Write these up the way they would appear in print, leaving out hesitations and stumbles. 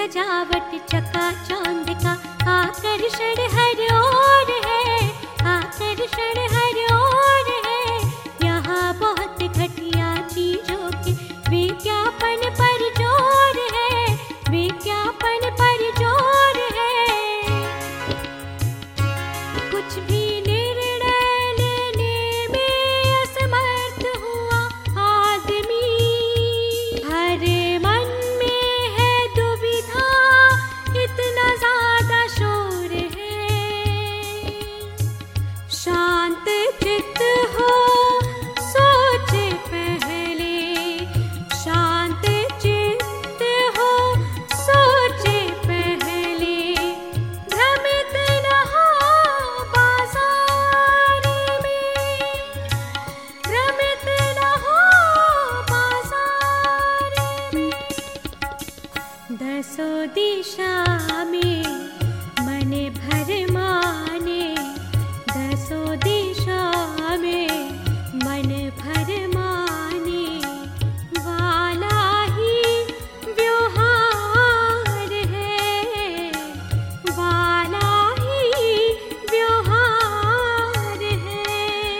सजावट चकाचौंध का आकर्षण हर ओर है, आकर्षण हर ओर है। यहाँ बहुत घटिया चीजों के विज्ञापन पर जोर है, विज्ञापन पर जोर है। कुछ भी निर्णय लेने में असमर्थ हुआ आदमी, हर मन में है दुविधा, इतना ज्यादा शोर है। शांत चित्त हो सोचे पहले, शांत चित्त हो सोचे पहले। भ्रमित न हो बाजार में, भ्रमित न हो बाजार में। दसों दिशा में मन भर माने, दसों दिशा में मन भर माने वाला ही व्यवहार है, वाला ही व्यवहार है।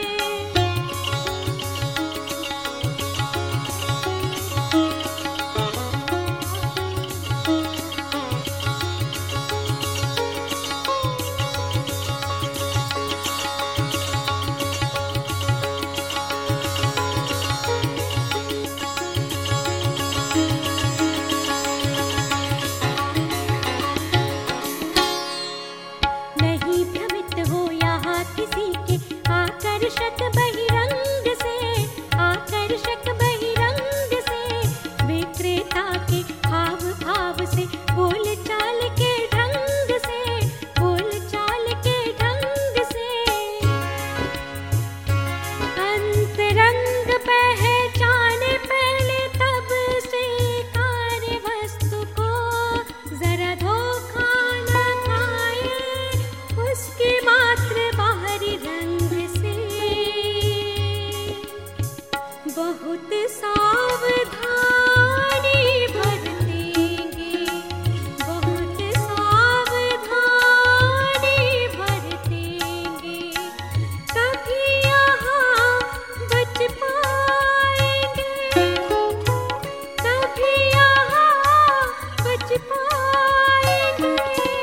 नहीं भ्रमित हो यहाँ किसी के आकर्षक बहिरंग से, आकर्षक बहिरंग से। विक्रेता के हाव भाव से, बोल चाल के ढंग से, बोल चाल के ढंग से। अंतरंग पहचाने पहले तब से कार्य वस्तु को, जरा धोखा न खाए उसके मात्र बाहरी रंग से। बहुत सावधानी बरतेंगे, बहुत सावधानी बरतेंगे, तभी यहाँ बच पाएंगे, तभी यहाँ बच पाएंगे।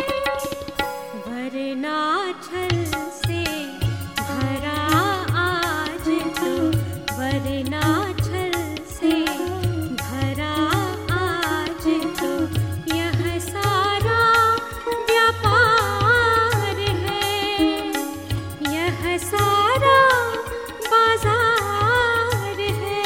वरना छल से भरा आज तो, वरना छल से भरा आज तो यह सारा व्यापार है, यह सारा बाजार है।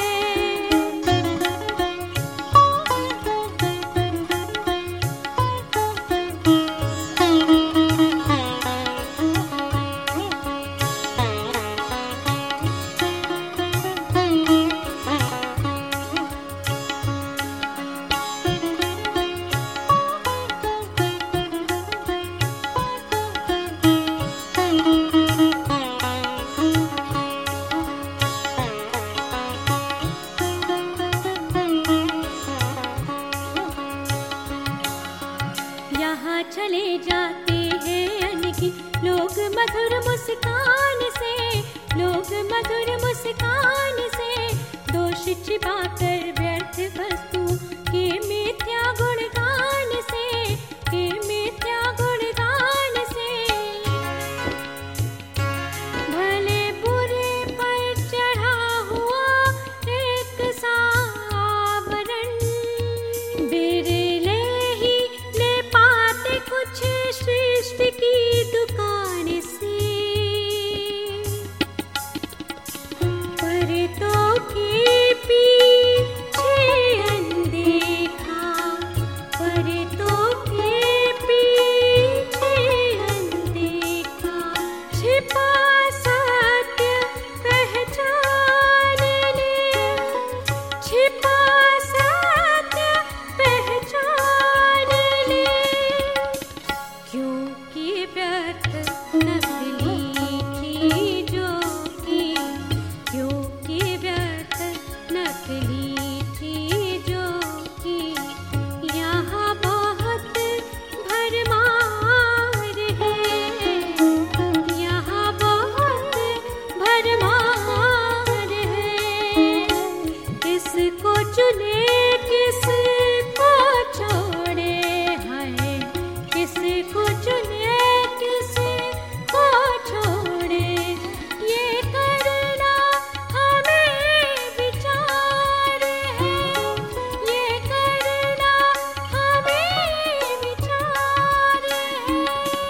चुने किसको छोड़े, हाय किसको चुने किसको छोड़े, ये करना हमें विचार है, ये करना हमें विचार है।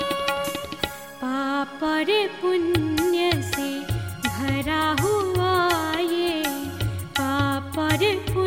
पाप और पुण्य से भरा हुआ ये पाप और